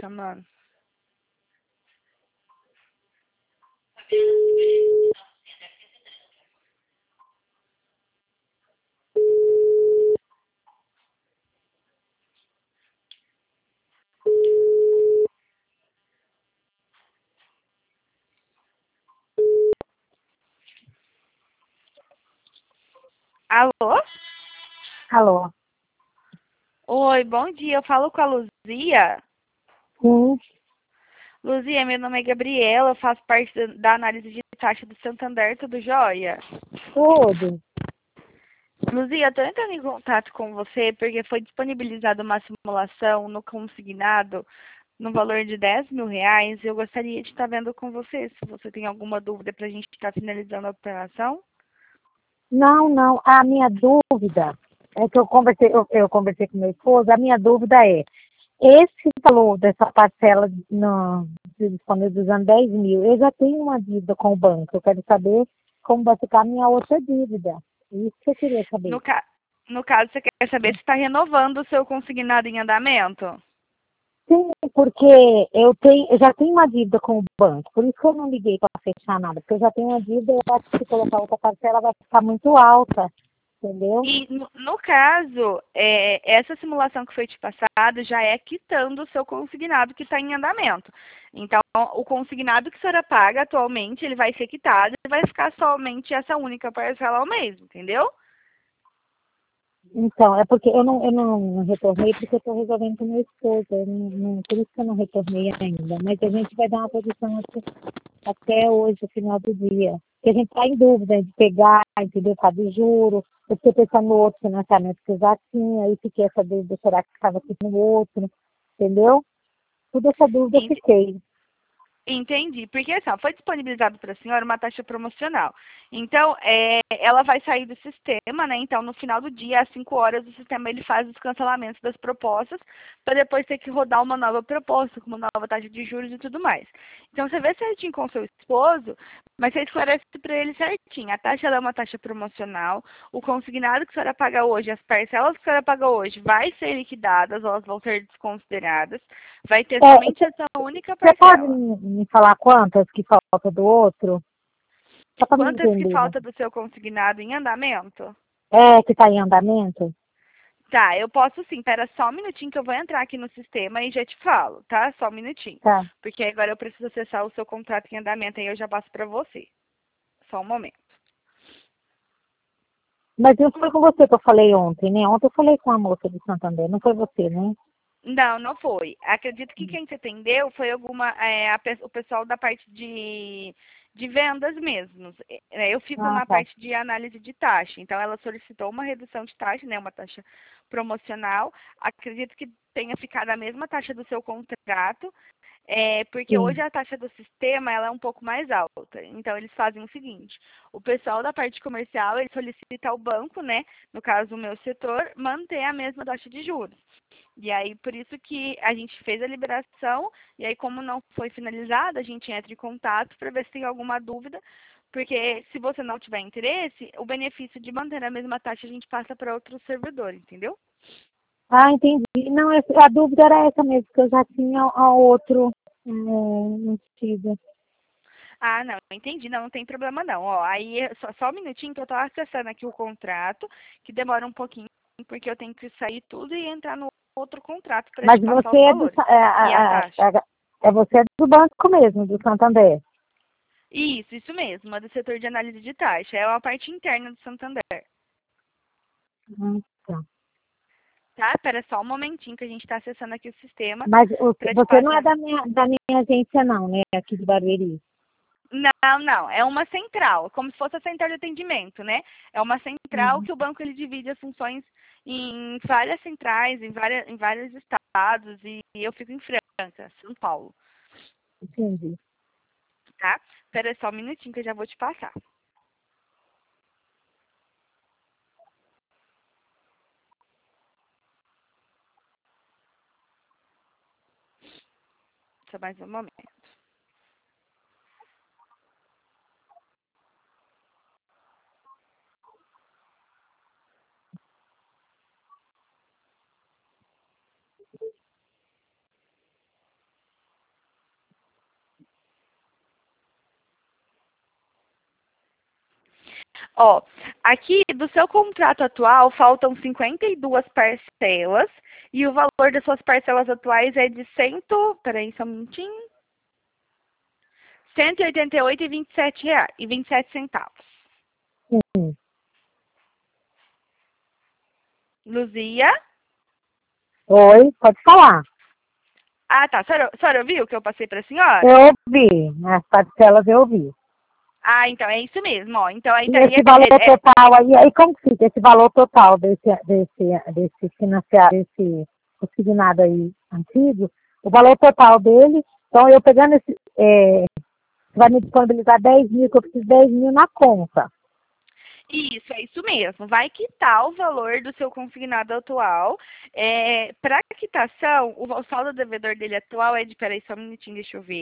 chamando. Alô? Alô? Oi, bom dia. Eu falo com a Luzia. Sim, Luzia, meu nome é Gabriela, eu faço parte da análise de taxa do Santander, tudo jóia? tudo. Luzia, eu tô entrando em contato com você porque foi disponibilizada uma simulação no consignado no valor de R$ 10.000 e eu gostaria de estar vendo com você, se você tem alguma dúvida para a gente estar finalizando a operação. Não. A minha dúvida é que eu conversei com meu esposo, a minha dúvida é, esse valor dessa parcela disponibilizando 10 mil, eu já tenho uma dívida com o banco, eu quero saber como vai ficar a minha outra dívida. Isso que eu queria saber. No, ca... no caso, você quer saber se está renovando o seu consignado em andamento? Sim, porque eu já tenho uma dívida com o banco, por isso que eu não liguei para fechar nada, porque eu já tenho uma dívida, eu acho que se colocar outra parcela vai ficar muito alta, entendeu? E, no caso, essa simulação que foi te passada já é quitando o seu consignado que está em andamento. Então, o consignado que a senhora paga atualmente, ele vai ser quitado e vai ficar somente essa única parcela ao mês, entendeu? Então, é porque eu não retornei porque eu estou resolvendo com meu esposo. Por isso que eu não retornei ainda. Mas a gente vai dar uma posição até hoje, no final do dia. Porque a gente está em dúvida de pegar, entendeu? Por causa do juro. Eu fiquei pensando no outro financiamento que eu já tinha, aí fiquei essa dúvida, será que estava aqui no outro, entendeu? Tudo essa dúvida eu fiquei. Entendi, porque assim, ó, foi disponibilizado para a senhora uma taxa promocional. Então, ela vai sair do sistema, né? Então, no final do dia, às 5 horas, o sistema ele faz os cancelamentos das propostas, para depois ter que rodar uma nova proposta, com uma nova taxa de juros e tudo mais. Então, você vê certinho com o seu esposo, mas você esclarece para ele certinho. A taxa ela é uma taxa promocional, o consignado que a senhora paga hoje, as parcelas que a senhora paga hoje, vai ser liquidadas, elas vão ser desconsideradas, vai ter somente É, essa única você pode parcela. me falar quantas que falta do outro? Só para me Quantas que entender, né? falta do seu consignado em andamento? É, que está em andamento? Tá, eu posso sim. Pera só um minutinho que eu vou entrar aqui no sistema e já te falo, tá? Só um minutinho. Tá. Porque agora eu preciso acessar o seu contrato em andamento aí eu já passo pra você. Só um momento. Mas não foi com você que eu falei ontem, né? Ontem eu falei com a moça do Santander, não foi você, né? Não, não foi. Acredito que quem te atendeu foi o pessoal da parte de vendas mesmo. Eu fico Ah, na tá. parte de análise de taxa. Então, ela solicitou uma redução de taxa, né, uma taxa promocional. Acredito que tenha ficado a mesma taxa do seu contrato, porque hoje Sim. a taxa do sistema ela é um pouco mais alta. Então, eles fazem o seguinte: o pessoal da parte comercial ele solicita ao banco, né, no caso o meu setor, manter a mesma taxa de juros. E aí, por isso que a gente fez a liberação, e aí, como não foi finalizada, a gente entra em contato para ver se tem alguma dúvida, porque se você não tiver interesse, o benefício de manter a mesma taxa a gente passa para outro servidor, entendeu? Ah, entendi. Não, a dúvida era essa mesmo, que eu já tinha a outro tido. Ah, não, entendi, não, não tem problema não. Ó, aí, só um minutinho que eu tô acessando aqui o contrato, que demora um pouquinho, porque eu tenho que sair tudo e entrar no outro contrato para Mas te passar você os é do, valores e a taxa. você é do banco mesmo, do Santander. Isso mesmo, é do setor de análise de taxa, é uma parte interna do Santander. Tá. Tá? Espera só um momentinho que a gente está acessando aqui o sistema Mas para te você não é passar. da minha agência, não, né? Aqui de Barueri. Não, não, é uma central, como se fosse a central de atendimento, né? É uma central Uhum. que o banco ele divide as funções em várias centrais, em vários estados, e eu fico em Franca, São Paulo, Entendi. tá? Espera só um minutinho que eu já vou te passar. Só mais um momento. Ó, aqui do seu contrato atual faltam 52 parcelas e o valor das suas parcelas atuais é de peraí só um minutinho, R$ 188,27. Sim. Luzia? Oi, pode falar. Ah, tá. A senhora ouviu o que eu passei para a senhora? Eu ouvi, as parcelas eu ouvi. Ah, então é isso mesmo, ó. Então aí E estaria esse valor total aí como que fica esse valor total desse financiado, desse consignado aí antigo, o valor total dele, então eu pegando vai me disponibilizar 10 mil, que eu preciso de 10 mil na conta. Isso, é isso mesmo. Vai quitar o valor do seu consignado atual. Para quitação, o saldo devedor dele atual é de, peraí só um minutinho, deixa eu ver.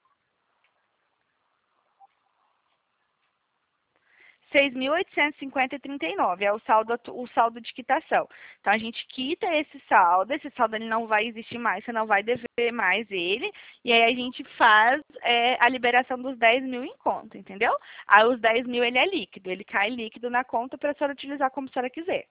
6.850,39 é o saldo de quitação. Então, a gente quita esse saldo ele não vai existir mais, você não vai dever mais ele, e aí a gente faz a liberação dos 10 mil em conta, entendeu? Aí os 10 mil ele é líquido, ele cai líquido na conta para a senhora utilizar como a senhora quiser.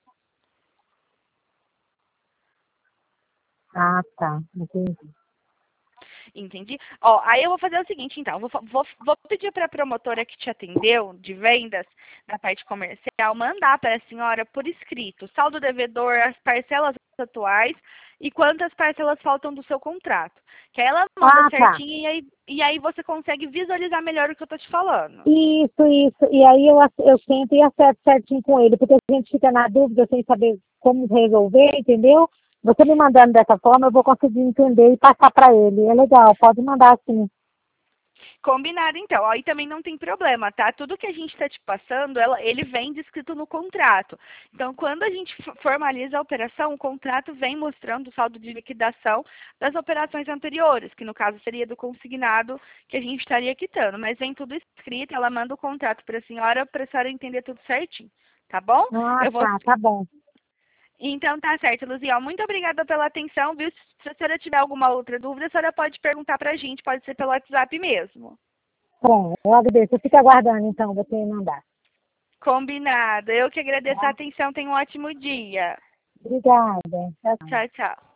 Ah, tá, entendi. Entendi? Ó, aí eu vou fazer o seguinte, então. Vou pedir para a promotora que te atendeu, de vendas, na parte comercial, mandar para a senhora por escrito saldo devedor, as parcelas atuais e quantas parcelas faltam do seu contrato. Que aí ela manda certinho e aí você consegue visualizar melhor o que eu tô te falando. Isso. E aí eu sento e acerto certinho com ele, porque a gente fica na dúvida sem saber como resolver, entendeu? Você me mandando dessa forma, eu vou conseguir entender e passar para ele. É legal, pode mandar sim. Combinado, então. Aí também não tem problema, tá? Tudo que a gente está te passando, ele vem descrito no contrato. Então, quando a gente formaliza a operação, o contrato vem mostrando o saldo de liquidação das operações anteriores, que no caso seria do consignado que a gente estaria quitando. Mas vem tudo escrito, ela manda o contrato para a senhora entender tudo certinho. Tá bom? Ah, tá bom. Então tá certo, Luzia. Muito obrigada pela atenção, viu? Se a senhora tiver alguma outra dúvida, a senhora pode perguntar pra gente, pode ser pelo WhatsApp mesmo. Bom, eu agradeço. Eu fico aguardando, então, você me mandar. Combinado. Eu que agradeço a atenção. Tenha um ótimo dia. Obrigada. Tchau. Tchau, tchau.